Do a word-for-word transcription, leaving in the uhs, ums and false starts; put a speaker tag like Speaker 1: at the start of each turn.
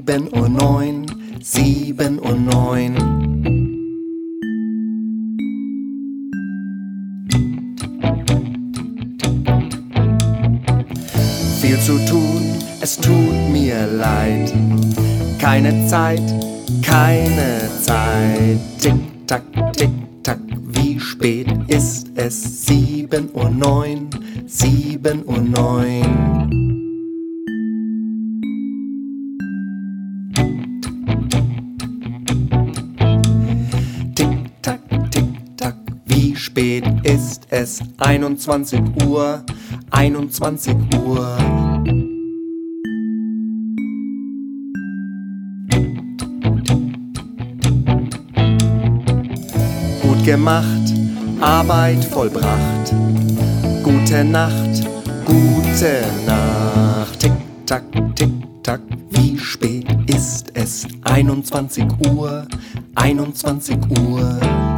Speaker 1: Sieben Uhr neun, sieben Uhr neun. Viel zu tun, es tut mir leid. Keine Zeit, keine Zeit. Tick, tack, tick, tack, wie spät ist es? Sieben Uhr neun, sieben Uhr neun. Tick, tack, tick, tack, wie spät ist es? Einundzwanzig Uhr, einundzwanzig Uhr. Gut gemacht, Arbeit vollbracht. Gute Nacht, gute Nacht. Tick, tack, tick, tack, wie spät ist es? Einundzwanzig Uhr, einundzwanzig Uhr.